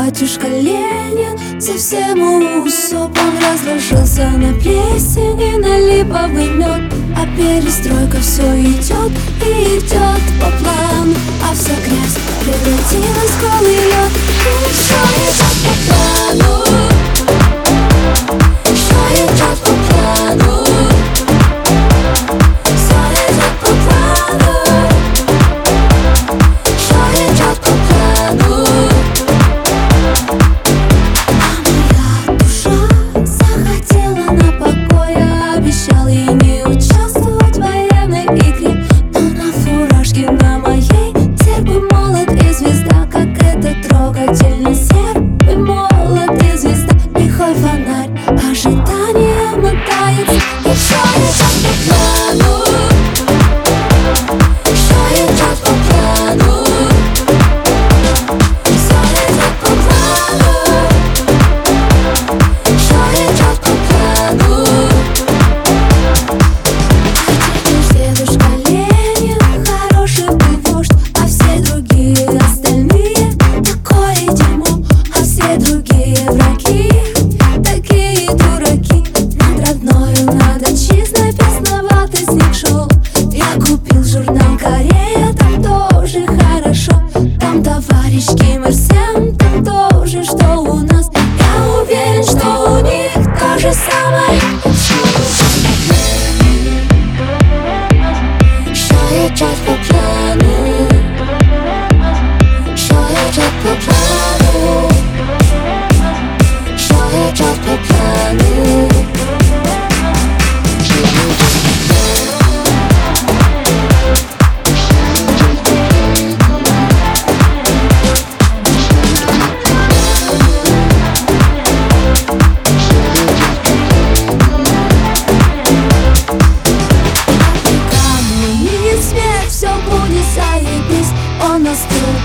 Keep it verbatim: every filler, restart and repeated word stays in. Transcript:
батюшка Ленин совсем усоп. Он разложился на плесень и на липовый мед. А перестройка все идет и идет по плану, а вся грязь превратилась в голый лед. И все идет по плану, все идет по плану, все идет по плану, все идет по плану. А моя душа захотела на покой, я обещал ей не участвовать в военной игре. Но на фуражке на моей серп и молот и звезда, как это трогательно. Серп и молот и звезда, лихой фонарь, ожидание мотается. И все идет по плану, все идет по плану, все идет по плану, все идет по плану. Дедушка Ленин хороший был вождь, а все другие остальные такое дерьмо, а все другие враги такие дураки. Над родною, над отчизной бесноватый снег шел. Я купил журнал «Корея», там тоже хорошо. Там товарищ Ким Ир Сен, там тоже, что у нас. Я уверен, что у них то же самое. Все идет по плану, все идет по плану, все идет по плану. Камни и свет, все будет заебись. Он остыл